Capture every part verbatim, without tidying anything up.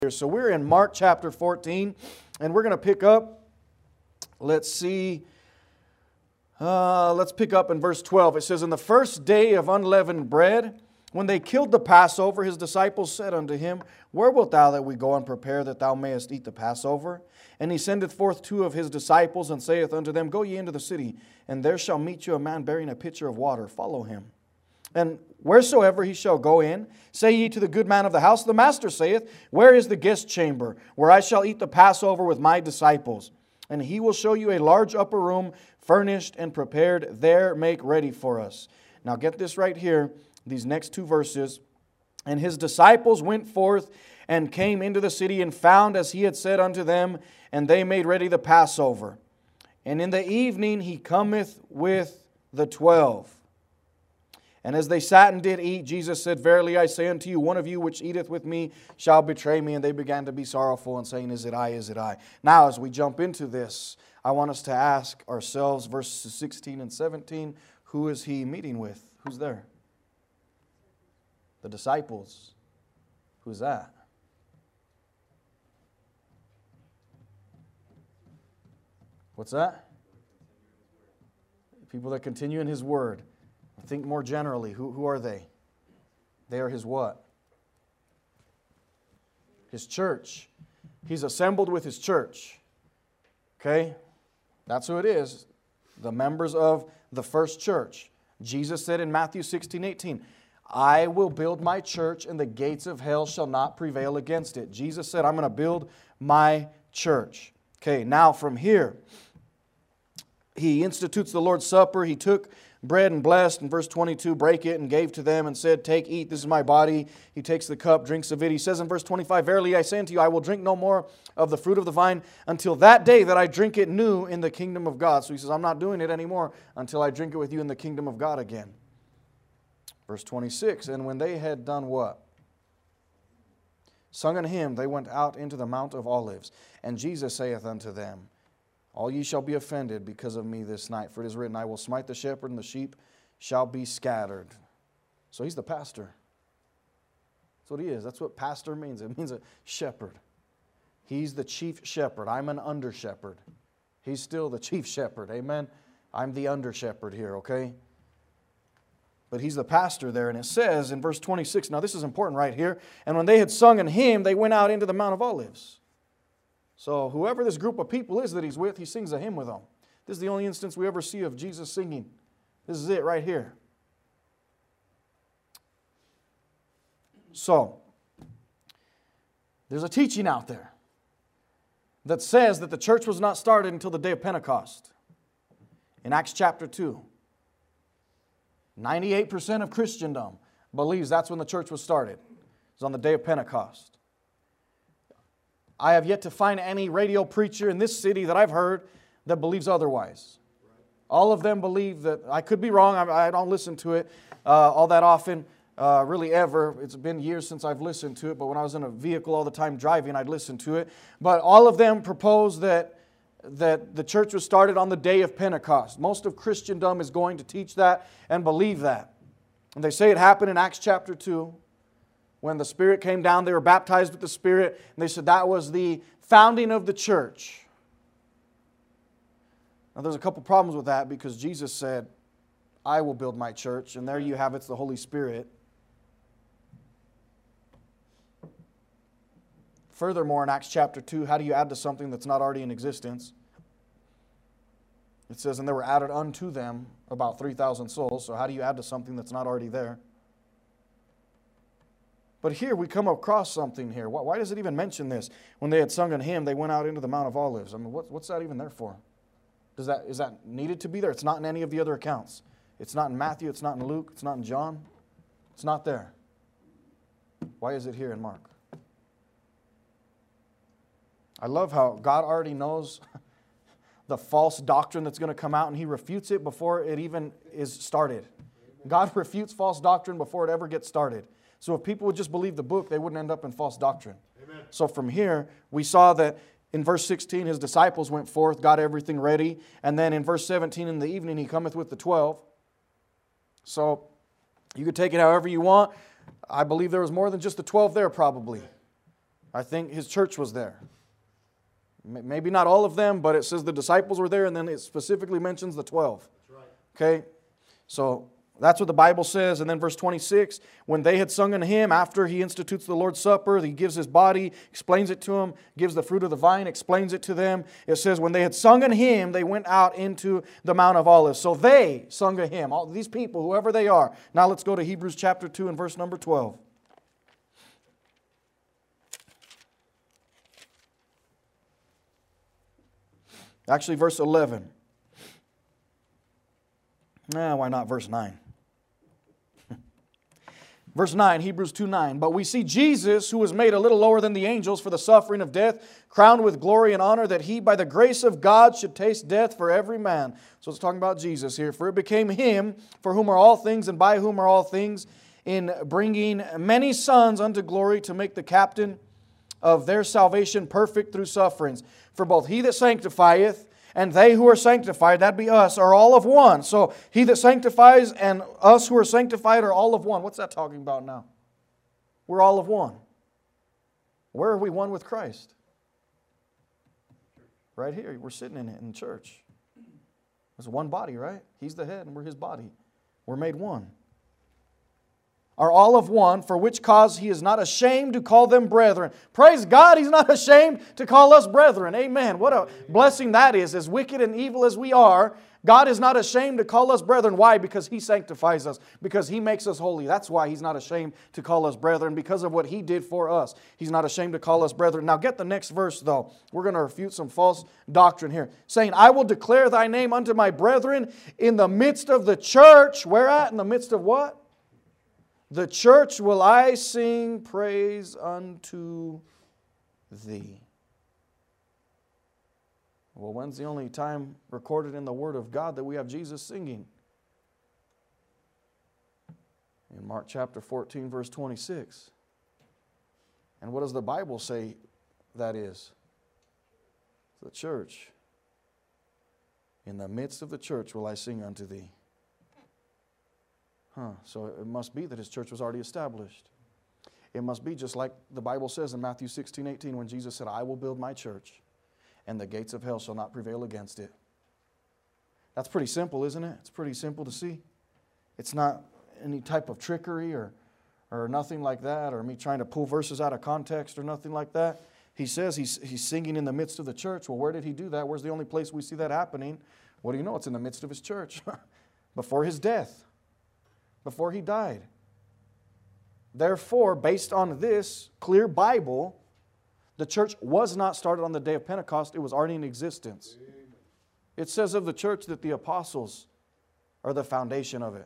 So we're in Mark chapter fourteen, and we're going to pick up, let's see, uh, let's pick up in verse twelve. It says, "In the first day of unleavened bread, when they killed the Passover, His disciples said unto Him, Where wilt Thou that we go and prepare that Thou mayest eat the Passover? And He sendeth forth two of His disciples, and saith unto them, Go ye into the city, and there shall meet you a man bearing a pitcher of water. Follow him. And wheresoever he shall go in, say ye to the good man of the house, The Master saith, Where is the guest chamber, where I shall eat the Passover with my disciples? And he will show you a large upper room, furnished and prepared. There make ready for us." Now get this right here, these next two verses. "And His disciples went forth and came into the city, and found as He had said unto them, and they made ready the Passover. And in the evening He cometh with the twelve. And as they sat and did eat, Jesus said, Verily I say unto you, one of you which eateth with me shall betray me. And they began to be sorrowful and saying, Is it I, is it I? Now as we jump into this, I want us to ask ourselves, verses sixteen and seventeen, who is He meeting with? Who's there? The disciples. Who's that? What's that? People that continue in His Word. Think more generally. Who, who are they? They are His what? His church. He's assembled with His church. Okay? That's who it is. The members of the first church. Jesus said in Matthew sixteen eighteen, I will build my church, and the gates of hell shall not prevail against it. Jesus said, I'm going to build my church. Okay, now from here, He institutes the Lord's Supper. He took bread and blessed, in verse twenty-two, break it and gave to them and said, Take, eat, this is my body. He takes the cup, drinks of it. He says in verse twenty-five, Verily I say unto you, I will drink no more of the fruit of the vine until that day that I drink it new in the kingdom of God. So He says, I'm not doing it anymore until I drink it with you in the kingdom of God again. Verse twenty-six, And when they had done what? Sung an hymn, they went out into the Mount of Olives. And Jesus saith unto them, All ye shall be offended because of me this night. For it is written, I will smite the shepherd, and the sheep shall be scattered. So He's the pastor. That's what He is. That's what pastor means. It means a shepherd. He's the chief shepherd. I'm an under shepherd. He's still the chief shepherd. Amen? I'm the under shepherd here, okay? But He's the pastor there. And it says in verse twenty-six, now this is important right here, And when they had sung an hymn, they went out into the Mount of Olives. So whoever this group of people is that He's with, He sings a hymn with them. This is the only instance we ever see of Jesus singing. This is it right here. So, there's a teaching out there that says that the church was not started until the day of Pentecost. In Acts chapter two, ninety-eight percent of Christendom believes that's when the church was started. It was on the day of Pentecost. I have yet to find any radio preacher in this city that I've heard that believes otherwise. All of them believe that, I could be wrong, I, I don't listen to it uh, all that often, uh, really ever. It's been years since I've listened to it, but when I was in a vehicle all the time driving, I'd listen to it. But all of them propose that, that the church was started on the day of Pentecost. Most of Christendom is going to teach that and believe that. And they say it happened in Acts chapter two. When the Spirit came down, they were baptized with the Spirit, and they said that was the founding of the church. Now there's a couple problems with that, because Jesus said, I will build my church, and there you have it, it's the Holy Spirit. Furthermore, in Acts chapter two, how do you add to something that's not already in existence? It says, and there were added unto them about three thousand souls, so how do you add to something that's not already there? But here we come across something here. Why does it even mention this? When they had sung an hymn, they went out into the Mount of Olives. I mean, what, what's that even there for? Does that, is that needed to be there? It's not in any of the other accounts. It's not in Matthew, it's not in Luke, it's not in John. It's not there. Why is it here in Mark? I love how God already knows the false doctrine that's going to come out, and He refutes it before it even is started. God refutes false doctrine before it ever gets started. So if people would just believe the book, they wouldn't end up in false doctrine. Amen. So from here, we saw that in verse sixteen, His disciples went forth, got everything ready. And then in verse seventeen, in the evening, He cometh with the twelve. So you could take it however you want. I believe there was more than just the twelve there probably. I think his church was there. Maybe not all of them, but it says the disciples were there, and then it specifically mentions the twelve. That's right. Okay? So that's what the Bible says. And then verse twenty-six, when they had sung unto him, after he institutes the Lord's Supper, he gives his body, explains it to them, gives the fruit of the vine, explains it to them. It says, when they had sung unto him, they went out into the Mount of Olives. So they sung to him, all these people, whoever they are. Now let's go to Hebrews chapter two and verse number twelve. Actually, verse eleven. Nah, why not verse nine? Verse nine, Hebrews two nine. But we see Jesus, who was made a little lower than the angels for the suffering of death, crowned with glory and honor, that he by the grace of God should taste death for every man. So it's talking about Jesus here. For it became him, for whom are all things, and by whom are all things, in bringing many sons unto glory, to make the captain of their salvation perfect through sufferings. For both he that sanctifieth and they who are sanctified, that be us, are all of one. So he that sanctifies and us who are sanctified are all of one. What's that talking about now? We're all of one. Where are we one with Christ? Right here. We're sitting in it in church. It's one body, right? He's the head and we're His body. We're made one. Are all of one, for which cause He is not ashamed to call them brethren. Praise God, He's not ashamed to call us brethren. Amen. What a blessing that is. As wicked and evil as we are, God is not ashamed to call us brethren. Why? Because He sanctifies us. Because He makes us holy. That's why He's not ashamed to call us brethren, because of what He did for us. He's not ashamed to call us brethren. Now get the next verse though. We're going to refute some false doctrine here. Saying, I will declare Thy name unto my brethren in the midst of the church. Where at? In the midst of what? The church will I sing praise unto Thee. Well, when's the only time recorded in the Word of God that we have Jesus singing? In Mark chapter fourteen, verse twenty-six. And what does the Bible say that is? The church. In the midst of the church will I sing unto Thee. Huh, so it must be that His church was already established. It must be just like the Bible says in Matthew sixteen eighteen when Jesus said, I will build my church and the gates of hell shall not prevail against it. That's pretty simple, isn't it? It's pretty simple to see. It's not any type of trickery or, or nothing like that, or me trying to pull verses out of context or nothing like that. He says he's, he's singing in the midst of the church. Well, where did He do that? Where's the only place we see that happening? What do you know? It's in the midst of His church. Before His death. Before He died. Therefore, based on this clear Bible, the church was not started on the day of Pentecost. It was already in existence. Amen. It says of the church that the apostles are the foundation of it.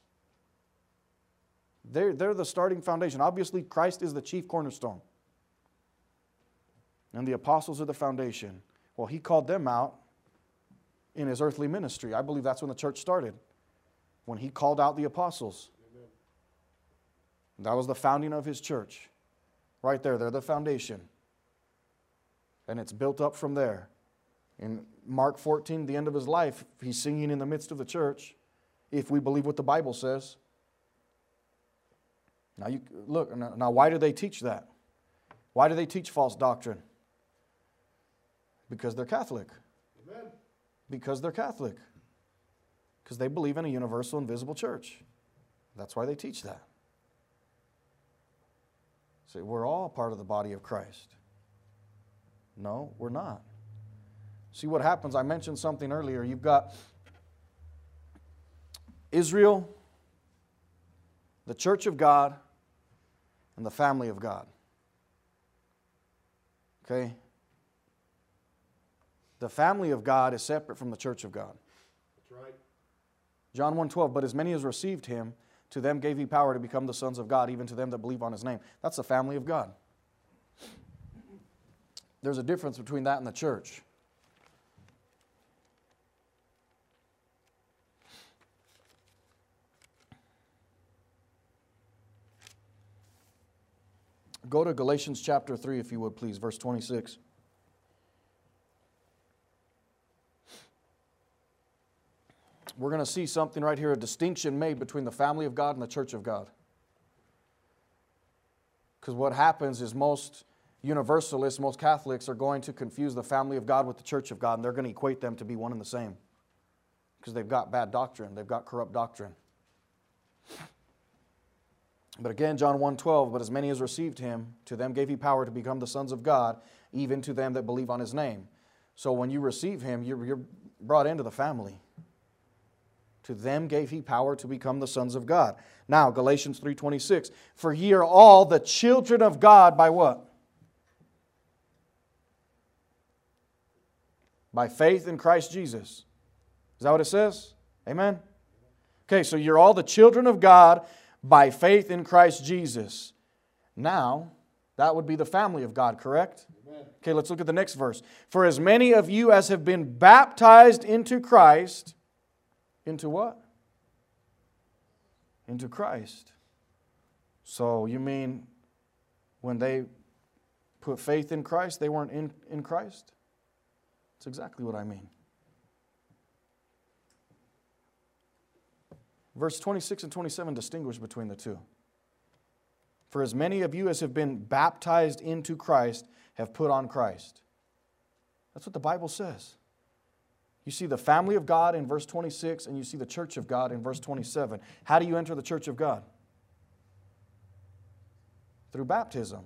They're, they're the starting foundation. Obviously, Christ is the chief cornerstone. And the apostles are the foundation. Well, He called them out in His earthly ministry. I believe that's when the church started. When He called out the apostles. Amen. That was the founding of His church. Right there, they're the foundation. And it's built up from there. In Mark fourteen, the end of His life, He's singing in the midst of the church, if we believe what the Bible says. Now, you look, now why do they teach that? Why do they teach false doctrine? Because they're Catholic. Amen. Because they're Catholic. Because they believe in a universal, invisible church. That's why they teach that. So we're all part of the body of Christ. No, we're not. See what happens? I mentioned something earlier. You've got Israel, the church of God, and the family of God. Okay? The family of God is separate from the church of God. That's right. John one twelve, but as many as received Him, to them gave He power to become the sons of God, even to them that believe on His name. That's the family of God. There's a difference between that and the church. Go to Galatians chapter three, if you would please, verse twenty-six. We're going to see something right here, a distinction made between the family of God and the church of God. Because what happens is most Universalists, most Catholics, are going to confuse the family of God with the church of God, and they're going to equate them to be one and the same because they've got bad doctrine. They've got corrupt doctrine. But again, John one twelve, but as many as received Him, to them gave He power to become the sons of God, even to them that believe on His name. So when you receive Him, you're, you're brought into the family. To them gave He power to become the sons of God. Now, Galatians three twenty-six, for ye are all the children of God by what? By faith in Christ Jesus. Is that what it says? Amen? Okay, so you're all the children of God by faith in Christ Jesus. Now, that would be the family of God, correct? Amen. Okay, let's look at the next verse. For as many of you as have been baptized into Christ, into what? Into Christ. So you mean when they put faith in Christ, they weren't in, in Christ? That's exactly what I mean. Verse twenty-six and twenty-seven distinguish between the two. For as many of you as have been baptized into Christ have put on Christ. That's what the Bible says. You see the family of God in verse twenty-six, and you see the church of God in verse twenty-seven. How do you enter the church of God? Through baptism.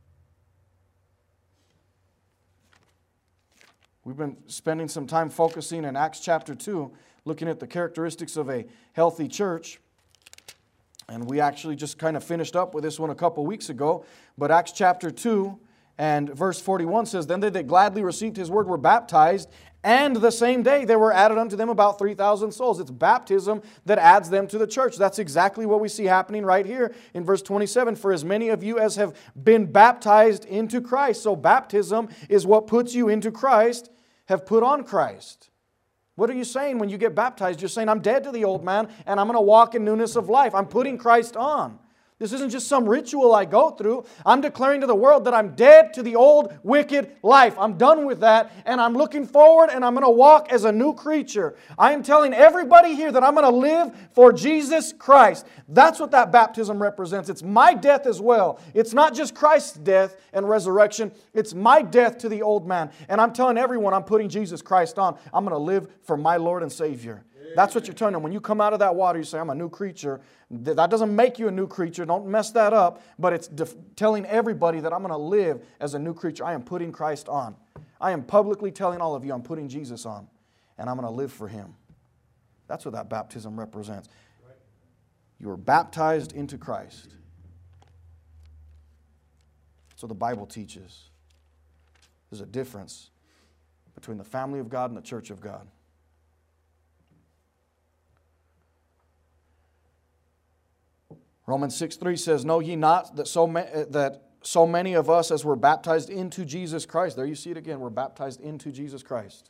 We've been spending some time focusing in Acts chapter two, looking at the characteristics of a healthy church. And we actually just kind of finished up with this one a couple weeks ago. But Acts chapter two and verse forty-one says, then they that gladly received His word were baptized, and the same day there were added unto them about three thousand souls. It's baptism that adds them to the church. That's exactly what we see happening right here in verse twenty-seven. For as many of you as have been baptized into Christ. So baptism is what puts you into Christ, have put on Christ. What are you saying when you get baptized? You're saying, I'm dead to the old man and I'm going to walk in newness of life. I'm putting Christ on. This isn't just some ritual I go through. I'm declaring to the world that I'm dead to the old wicked life. I'm done with that, and I'm looking forward, and I'm going to walk as a new creature. I am telling everybody here that I'm going to live for Jesus Christ. That's what that baptism represents. It's my death as well. It's not just Christ's death and resurrection. It's my death to the old man. And I'm telling everyone I'm putting Jesus Christ on. I'm going to live for my Lord and Savior. That's what you're telling them. When you come out of that water, you say, I'm a new creature. That doesn't make you a new creature. Don't mess that up. But it's def- telling everybody that I'm going to live as a new creature. I am putting Christ on. I am publicly telling all of you I'm putting Jesus on. And I'm going to live for Him. That's what that baptism represents. You are baptized into Christ. That's what the Bible teaches. There's a difference between the family of God and the church of God. Romans six three says, know ye not that so, ma- that so many of us as were baptized into Jesus Christ. There you see it again. We're baptized into Jesus Christ.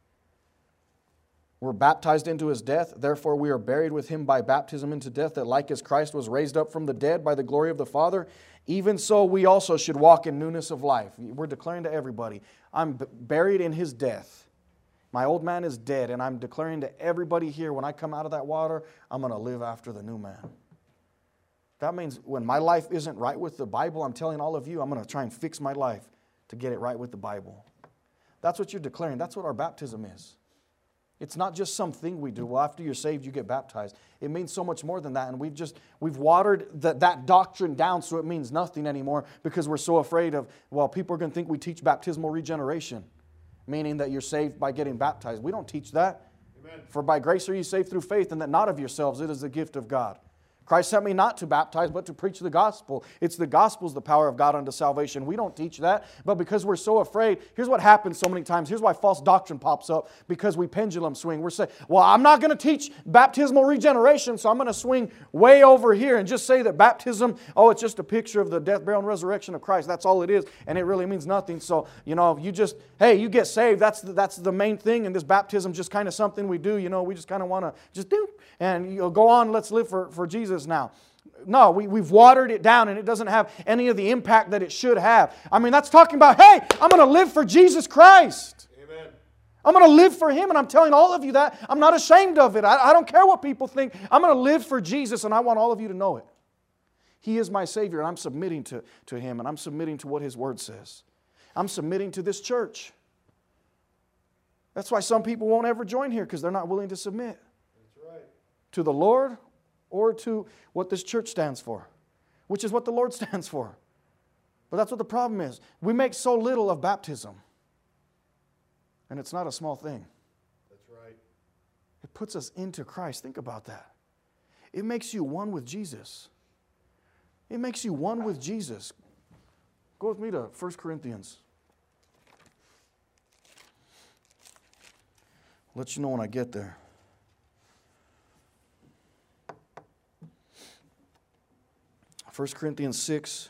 We're baptized into His death. Therefore we are buried with Him by baptism into death, that like as Christ was raised up from the dead by the glory of the Father, even so we also should walk in newness of life. We're declaring to everybody, I'm b- buried in His death. My old man is dead, and I'm declaring to everybody here, when I come out of that water, I'm going to live after the new man. That means when my life isn't right with the Bible, I'm telling all of you, I'm going to try and fix my life to get it right with the Bible. That's what you're declaring. That's what our baptism is. It's not just something we do. Well, after you're saved, you get baptized. It means so much more than that. And we've just, we've watered the, that doctrine down so it means nothing anymore because we're so afraid of, well, people are going to think we teach baptismal regeneration, meaning that you're saved by getting baptized. We don't teach that. Amen. For by grace are you saved through faith, and that not of yourselves, it is the gift of God. Christ sent me not to baptize, but to preach the gospel. It's the gospel's the power of God unto salvation. We don't teach that, but because we're so afraid, here's what happens so many times. Here's why false doctrine pops up, because we pendulum swing. We're saying, well, I'm not going to teach baptismal regeneration, so I'm going to swing way over here and just say that baptism, oh, it's just a picture of the death, burial, and resurrection of Christ. That's all it is, and it really means nothing. So, you know, you just, hey, you get saved. That's the, that's the main thing, and this baptism just kind of something we do. You know, we just kind of want to just do, and you know, go on, let's live for, for Jesus now. No, we, we've watered it down and it doesn't have any of the impact that it should have. I mean, that's talking about, hey, I'm going to live for Jesus Christ. Amen. I'm going to live for Him, and I'm telling all of you that. I'm not ashamed of it. I, I don't care what people think. I'm going to live for Jesus, and I want all of you to know it. He is my Savior, and I'm submitting to, to Him, and I'm submitting to what His Word says. I'm submitting to this church. That's why some people won't ever join here, because they're not willing to submit. That's right. To the Lord or to what this church stands for, which is what the Lord stands for. But that's what the problem is. We make so little of baptism, and it's not a small thing. That's right. It puts us into Christ. Think about that. It makes you one with Jesus. It makes you one with Jesus. Go with me to First Corinthians. I'll let you know when I get there. First Corinthians six.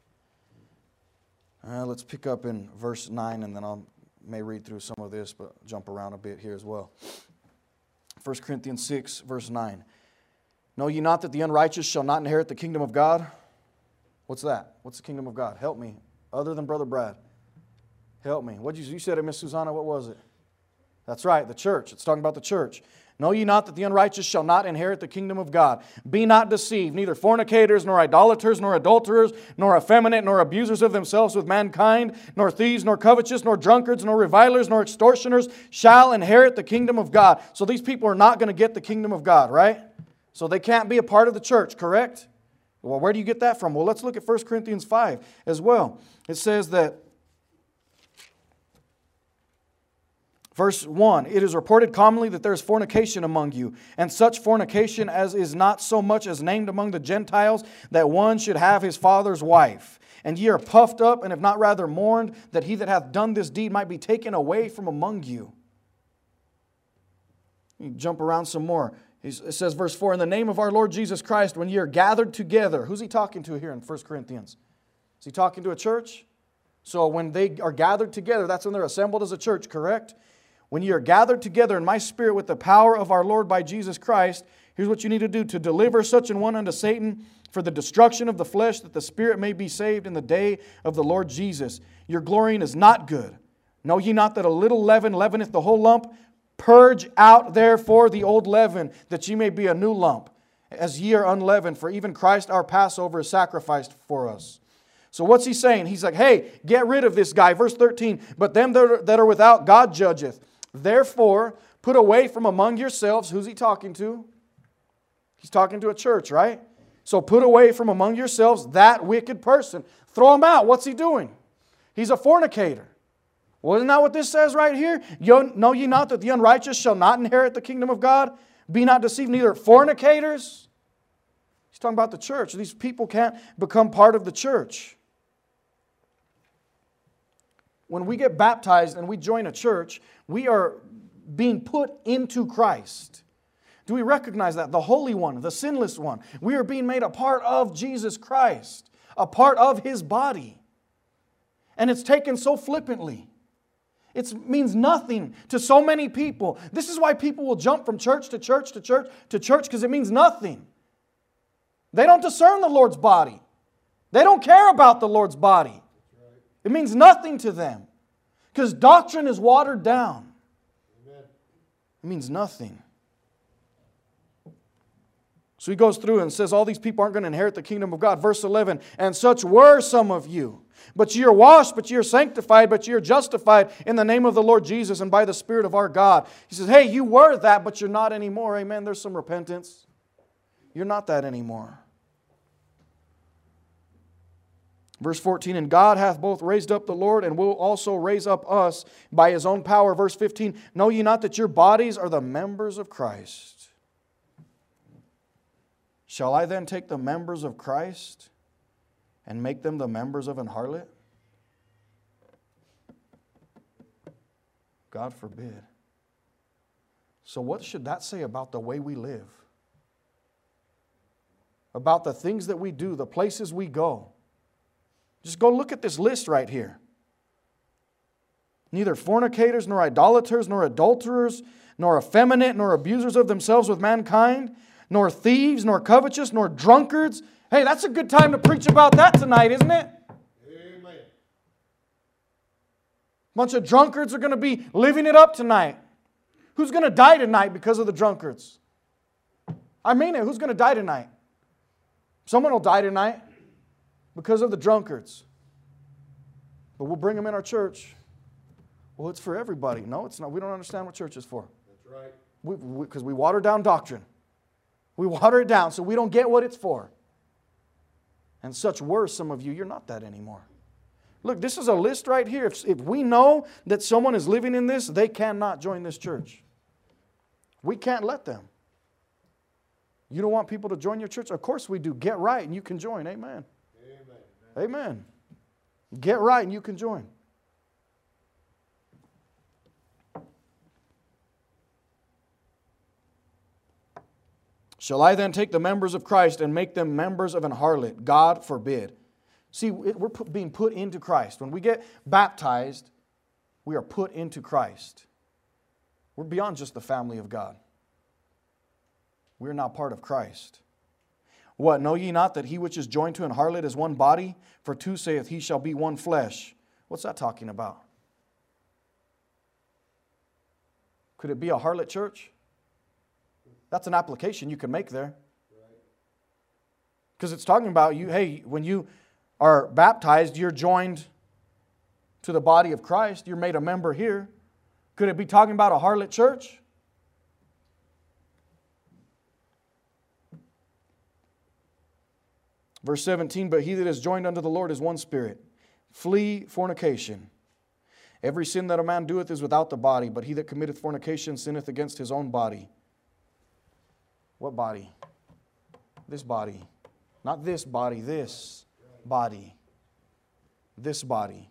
Uh, let's pick up in verse nine, and then I may read through some of this, but jump around a bit here as well. First Corinthians six, verse nine. Know ye not that the unrighteous shall not inherit the kingdom of God? What's that? What's the kingdom of God? Help me. Other than Brother Brad. Help me. What you, you said it, Miss Susanna, what was it? That's right, the church. It's talking about the church. Know ye not that the unrighteous shall not inherit the kingdom of God? Be not deceived, neither fornicators, nor idolaters, nor adulterers, nor effeminate, nor abusers of themselves with mankind, nor thieves, nor covetous, nor drunkards, nor revilers, nor extortioners shall inherit the kingdom of God. So these people are not going to get the kingdom of God, right? So they can't be a part of the church, correct? Well, where do you get that from? Well, let's look at First Corinthians five as well. It says that, verse one, it is reported commonly that there is fornication among you, and such fornication as is not so much as named among the Gentiles, that one should have his father's wife. And ye are puffed up, and have not rather mourned, that he that hath done this deed might be taken away from among you. You jump around some more. It says, verse four, in the name of our Lord Jesus Christ, when ye are gathered together. Who's he talking to here in First Corinthians? Is he talking to a church? So when they are gathered together, that's when they're assembled as a church, correct? When ye are gathered together in my spirit with the power of our Lord by Jesus Christ, here's what you need to do: to deliver such an one unto Satan for the destruction of the flesh, that the spirit may be saved in the day of the Lord Jesus. Your glorying is not good. Know ye not that a little leaven leaveneth the whole lump? Purge out therefore the old leaven, that ye may be a new lump, as ye are unleavened. For even Christ our Passover is sacrificed for us. So what's he saying? He's like, hey, get rid of this guy. Verse thirteen, but them that are, that are without God judgeth. Therefore, put away from among yourselves. Who's he talking to? He's talking to a church, right? So put away from among yourselves that wicked person. Throw him out. What's he doing? He's a fornicator. Well, isn't that what this says right here? Know ye not that the unrighteous shall not inherit the kingdom of God? Be not deceived, neither fornicators. He's talking about the church. These people can't become part of the church. When we get baptized and we join a church, we are being put into Christ. Do we recognize that? The Holy One, the sinless one. We are being made a part of Jesus Christ, a part of His body. And it's taken so flippantly. It means nothing to so many people. This is why people will jump from church to church to church to church, because it means nothing. They don't discern the Lord's body. They don't care about the Lord's body. It means nothing to them, because doctrine is watered down. It means nothing. So he goes through and says all these people aren't going to inherit the kingdom of God. Verse eleven, and such were some of you. But ye are washed, but ye are sanctified, but ye are justified in the name of the Lord Jesus and by the Spirit of our God. He says, hey, you were that, but you're not anymore. Amen. There's some repentance. You're not that anymore. Verse fourteen, and God hath both raised up the Lord, and will also raise up us by His own power. Verse fifteen, know ye not that your bodies are the members of Christ? Shall I then take the members of Christ and make them the members of an harlot? God forbid. So what should that say about the way we live? About the things that we do, the places we go? Just go look at this list right here. Neither fornicators, nor idolaters, nor adulterers, nor effeminate, nor abusers of themselves with mankind, nor thieves, nor covetous, nor drunkards. Hey, that's a good time to preach about that tonight, isn't it? Amen. A bunch of drunkards are going to be living it up tonight. Who's going to die tonight because of the drunkards? I mean it. Who's going to die tonight? Someone will die tonight because of the drunkards. But we'll bring them in our church. Well, it's for everybody. No, it's not. We don't understand what church is for. That's right. Because we, we, we water down doctrine. We water it down so we don't get what it's for. And such were some of you. You're not that anymore. Look, this is a list right here. If, if we know that someone is living in this, they cannot join this church. We can't let them. You don't want people to join your church? Of course we do. Get right and you can join. Amen. Amen. Amen. Get right and you can join. Shall I then take the members of Christ and make them members of an harlot? God forbid. See, we're being put into Christ. When we get baptized, we are put into Christ. We're beyond just the family of God. We are now part of Christ. What, know ye not that he which is joined to an harlot is one body? For two saith he shall be one flesh. What's that talking about? Could it be a harlot church? That's an application you can make there. Because it's talking about you, hey, when you are baptized, you're joined to the body of Christ. You're made a member here. Could it be talking about a harlot church? Verse seventeen, but he that is joined unto the Lord is one spirit. Flee fornication. Every sin that a man doeth is without the body, but he that committeth fornication sinneth against his own body. What body? This body. Not this body, this body. This body.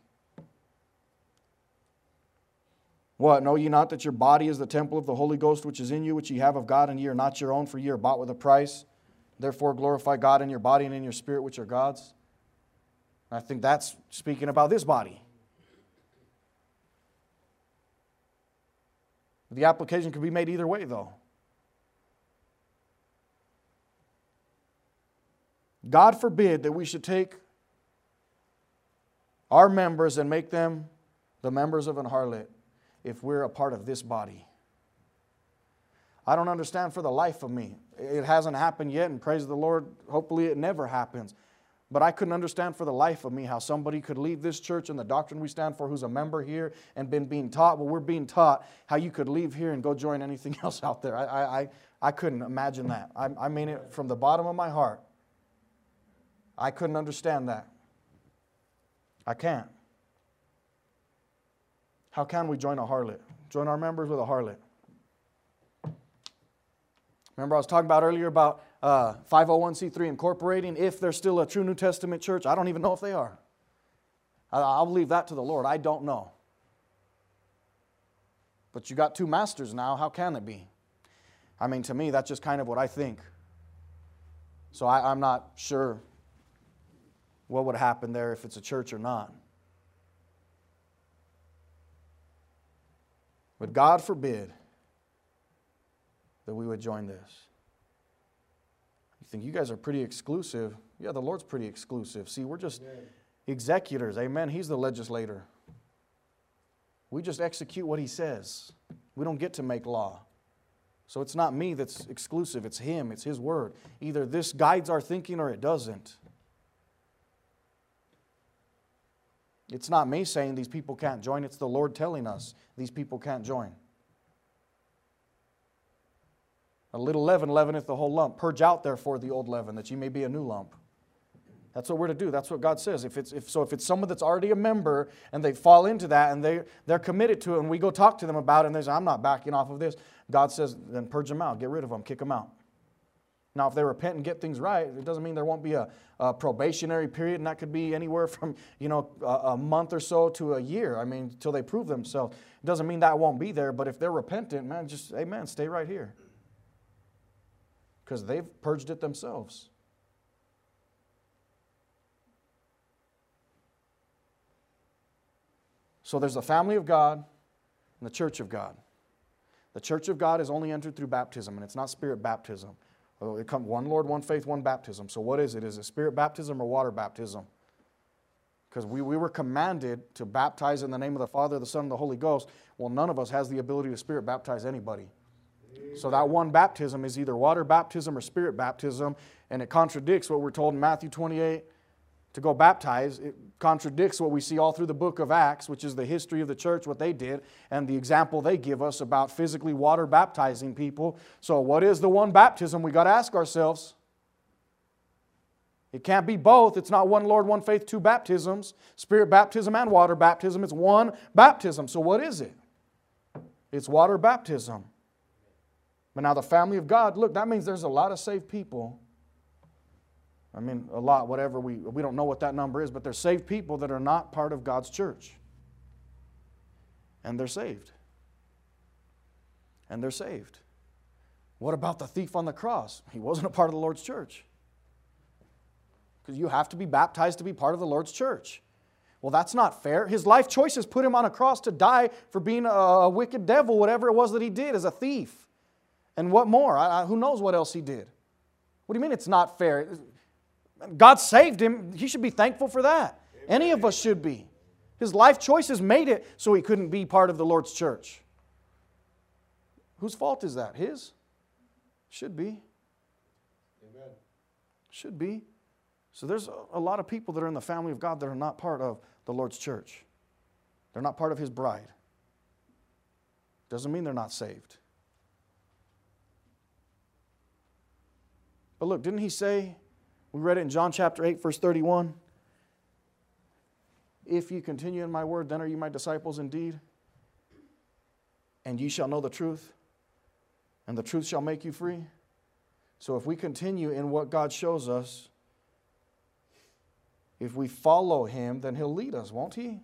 What? Know ye not that your body is the temple of the Holy Ghost which is in you, which ye have of God, and ye are not your own, for ye are bought with a price. Therefore glorify God in your body and in your spirit, which are God's. I think that's speaking about this body. The application could be made either way, though. God forbid that we should take our members and make them the members of an harlot if we're a part of this body. I don't understand for the life of me. It hasn't happened yet, and praise the Lord, hopefully it never happens. But I couldn't understand for the life of me how somebody could leave this church and the doctrine we stand for, who's a member here and been being taught, well, we're being taught how you could leave here and go join anything else out there. I, I, I, I couldn't imagine that. I, I mean it from the bottom of my heart. I couldn't understand that. I can't. How can we join a harlot? Join our members with a harlot. Remember I was talking about earlier about uh, five oh one c three incorporating, if they're still a true New Testament church. I don't even know if they are. I'll leave that to the Lord. I don't know. But you got two masters now. How can it be? I mean, to me, that's just kind of what I think. So I, I'm not sure what would happen there if it's a church or not. But God forbid that we would join this. You think you guys are pretty exclusive. Yeah, the Lord's pretty exclusive. See, we're just Amen. Executors. Amen. He's the legislator. We just execute what He says. We don't get to make law. So it's not me that's exclusive. It's Him. It's His word. Either this guides our thinking or it doesn't. It's not me saying these people can't join. It's the Lord telling us these people can't join. A little leaven leaveneth the whole lump. Purge out therefore the old leaven, that ye may be a new lump. That's what we're to do. That's what God says. If it's if so, if it's someone that's already a member and they fall into that and they they're committed to it, and we go talk to them about it, and they say, "I'm not backing off of this," God says, "Then purge them out. Get rid of them. Kick them out." Now, if they repent and get things right, it doesn't mean there won't be a, a probationary period, and that could be anywhere from, you know, a, a month or so to a year. I mean, until they prove themselves. It doesn't mean that won't be there, but if they're repentant, man, just, amen, stay right here. Because they've purged it themselves. So there's the family of God and the church of God. The church of God is only entered through baptism, and it's not spirit baptism. It comes one Lord, one faith, one baptism. So what is it? Is it spirit baptism or water baptism? Because we, we were commanded to baptize in the name of the Father, the Son, and the Holy Ghost. Well, none of us has the ability to spirit baptize anybody. So that one baptism is either water baptism or spirit baptism, and it contradicts what we're told in Matthew twenty-eight to go baptize. It contradicts what we see all through the book of Acts, which is the history of the church, what they did, and the example they give us about physically water baptizing people. So what is the one baptism? We got to ask ourselves. It can't be both. It's not one Lord, one faith, two baptisms. Spirit baptism and water baptism. It's one baptism. So what is it? It's water baptism. But now the family of God, look, that means there's a lot of saved people. I mean, a lot, whatever, we, we don't know what that number is, but there's saved people that are not part of God's church. And they're saved. And they're saved. What about the thief on the cross? He wasn't a part of the Lord's church. Because you have to be baptized to be part of the Lord's church. Well, that's not fair. His life choices put him on a cross to die for being a, a wicked devil, whatever it was that he did as a thief. And what more? I, I, who knows what else he did? What do you mean it's not fair? God saved him. He should be thankful for that. Any of us should be. His life choices made it so he couldn't be part of the Lord's church. Whose fault is that? His? Should be. Amen. Should be. So there's a lot of people that are in the family of God that are not part of the Lord's church. They're not part of His bride. Doesn't mean they're not saved. But look, didn't He say, we read it in John chapter eight, verse thirty-one, if you continue in my word, then are you my disciples indeed, and ye shall know the truth, and the truth shall make you free. So if we continue in what God shows us, if we follow Him, then He'll lead us, won't He?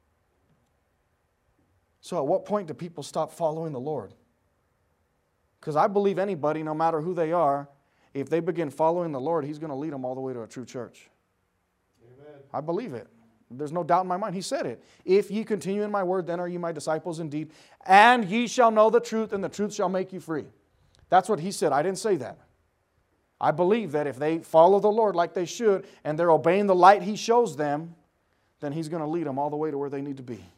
So at what point do people stop following the Lord? Because I believe anybody, no matter who they are, if they begin following the Lord, He's going to lead them all the way to a true church. Amen. I believe it. There's no doubt in my mind. He said it. If ye continue in my word, then are ye my disciples indeed, and ye shall know the truth, and the truth shall make you free. That's what He said. I didn't say that. I believe that if they follow the Lord like they should, and they're obeying the light He shows them, then He's going to lead them all the way to where they need to be.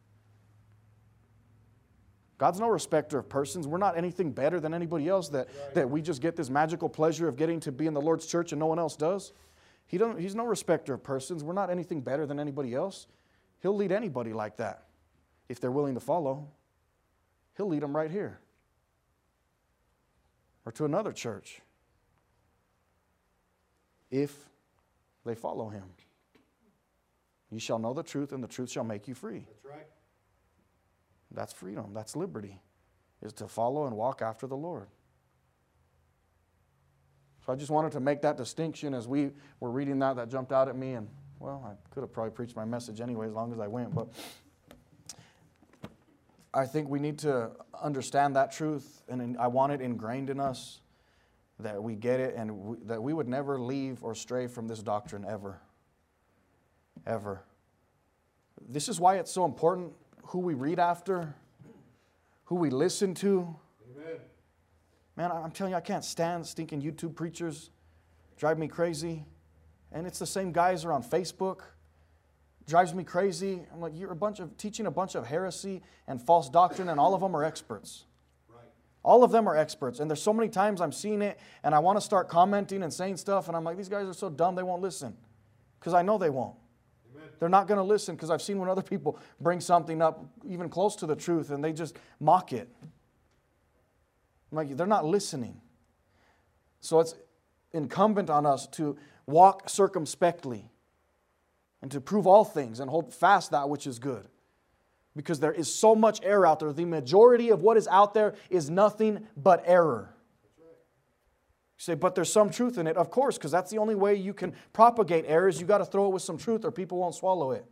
God's no respecter of persons. We're not anything better than anybody else that, Right. that we just get this magical pleasure of getting to be in the Lord's church and no one else does. He don't, he's no respecter of persons. We're not anything better than anybody else. He'll lead anybody like that if they're willing to follow. He'll lead them right here or to another church if they follow Him. You shall know the truth, and the truth shall make you free. That's right. That's freedom. That's liberty, is to follow and walk after the Lord. So I just wanted to make that distinction as we were reading that. That jumped out at me, and, well, I could have probably preached my message anyway as long as I went, but I think we need to understand that truth, and I want it ingrained in us, that we get it, and we, that we would never leave or stray from this doctrine ever. Ever. This is why it's so important who we read after, who we listen to. Amen. Man, I'm telling you, I can't stand stinking YouTube preachers. Drive me crazy. And it's the same guys that are on Facebook. Drives me crazy. I'm like, you're a bunch of teaching a bunch of heresy and false doctrine, and all of them are experts. Right. All of them are experts. And there's so many times I'm seeing it, and I want to start commenting and saying stuff, and I'm like, these guys are so dumb they won't listen. Because I know they won't. Amen. They're not going to listen, because I've seen when other people bring something up even close to the truth, and they just mock it. I'm like, they're not listening. So it's incumbent on us to walk circumspectly and to prove all things and hold fast that which is good. Because there is so much error out there. The majority of what is out there is nothing but error. That's right. You say, but there's some truth in it. Of course, because that's the only way you can propagate errors. You've got to throw it with some truth or people won't swallow it.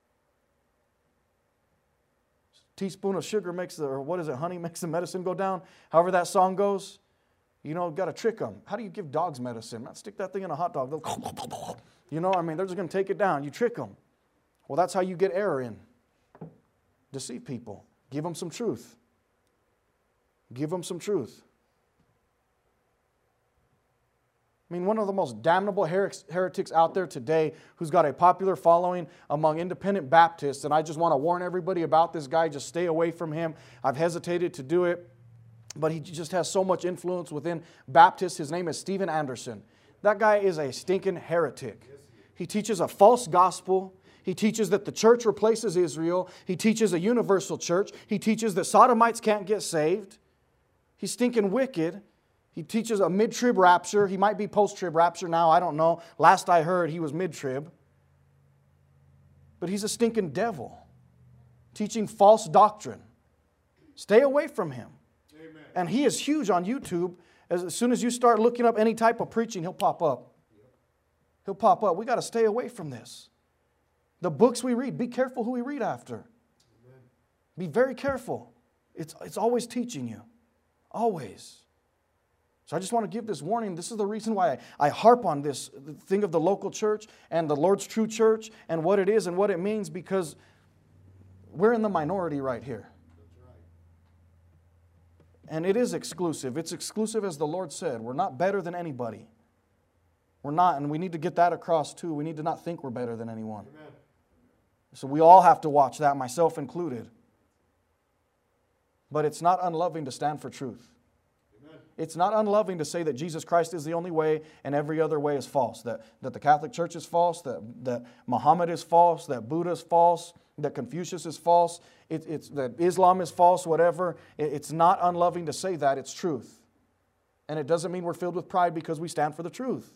Teaspoon of sugar makes the, or what is it, honey makes the medicine go down. However that song goes, you know, got to trick them. How do you give dogs medicine? Not stick that thing in a hot dog. They'll, you know, I mean, they're just going to take it down. You trick them. Well, that's how you get error in. Deceive people. Give them some truth. Give them some truth. I mean, one of the most damnable heretics out there today who's got a popular following among independent Baptists, and I just want to warn everybody about this guy, just stay away from him. I've hesitated to do it. but he just has so much influence within Baptists. His name is Steven Anderson. That guy is a stinking heretic. He teaches a false gospel. He teaches that the church replaces Israel. He teaches a universal church. He teaches that sodomites can't get saved. He's stinking wicked. He teaches a mid-trib rapture. He might be post-trib rapture now. I don't know. Last I heard, he was mid-trib. But he's a stinking devil, teaching false doctrine. Stay away from him. Amen. And he is huge on YouTube. As, as soon as you start looking up any type of preaching, he'll pop up. He'll pop up. We got to stay away from this. The books we read, be careful who we read after. Amen. Be very careful. It's, it's always teaching you. Always. So I just want to give this warning. This is the reason why I, I harp on this thing of the local church and the Lord's true church and what it is and what it means, because we're in the minority right here. That's right. And it is exclusive. It's exclusive as the Lord said. We're not better than anybody. We're not, and we need to get that across too. We need to not think we're better than anyone. Amen. So we all have to watch that, myself included. But it's not unloving to stand for truth. Amen. It's not unloving to say that Jesus Christ is the only way and every other way is false. That, that the Catholic Church is false, that, that Muhammad is false, that Buddha is false, that Confucius is false, it, it's, that Islam is false, whatever. It, it's not unloving to say that. It's truth. And it doesn't mean we're filled with pride because we stand for the truth.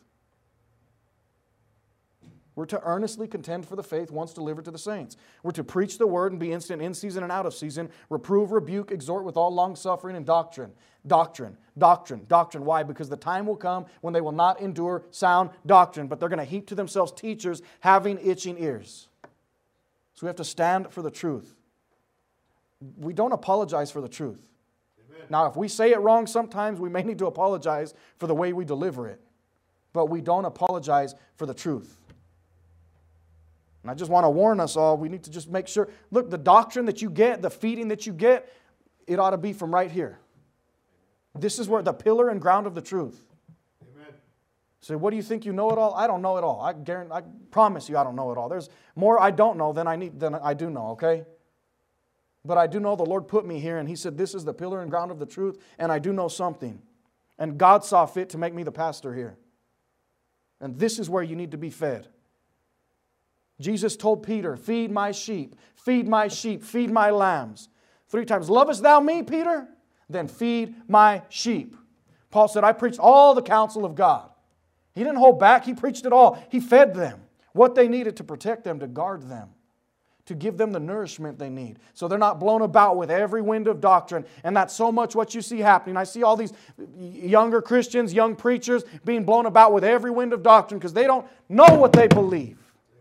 We're to earnestly contend for the faith once delivered to the saints. We're to preach the word and be instant in season and out of season, reprove, rebuke, exhort with all long-suffering and doctrine. Doctrine, doctrine, doctrine. Why? Because the time will come when they will not endure sound doctrine, but they're going to heap to themselves teachers having itching ears. So we have to stand for the truth. We don't apologize for the truth. Amen. Now, if we say it wrong sometimes, we may need to apologize for the way we deliver it. But we don't apologize for the truth. And I just want to warn us all, we need to just make sure, look, the doctrine that you get, the feeding that you get, it ought to be from right here. This is where the pillar and ground of the truth. Amen. So what do you think you know it all? I don't know it all. I guarantee, I promise you I don't know it all. There's more I don't know than I need than I do know, okay? But I do know the Lord put me here and He said this is the pillar and ground of the truth, and I do know something. And God saw fit to make me the pastor here. And this is where you need to be fed. Jesus told Peter, feed my sheep, feed my sheep, feed my lambs. Three times, lovest thou me, Peter? Then feed my sheep. Paul said, I preached all the counsel of God. He didn't hold back, he preached it all. He fed them what they needed to protect them, to guard them, to give them the nourishment they need. So they're not blown about with every wind of doctrine. And that's so much what you see happening. I see all these younger Christians, young preachers being blown about with every wind of doctrine because they don't know what they believe.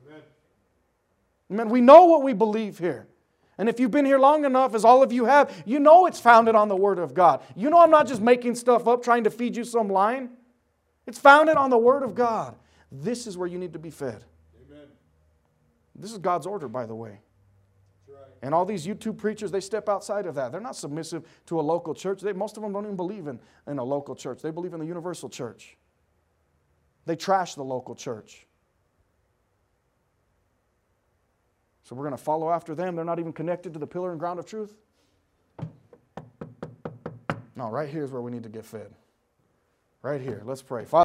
Amen. We know what we believe here. And if you've been here long enough, as all of you have, you know it's founded on the Word of God. You know I'm not just making stuff up trying to feed you some line. It's founded on the Word of God. This is where you need to be fed. Amen. This is God's order, by the way. That's right. And all these YouTube preachers, they step outside of that. They're not submissive to a local church. They, most of them don't even believe in, in a local church. They believe in the universal church. They trash the local church. So we're going to follow after them. They're not even connected to the pillar and ground of truth. No, right here is where we need to get fed. Right here. Let's pray. Father,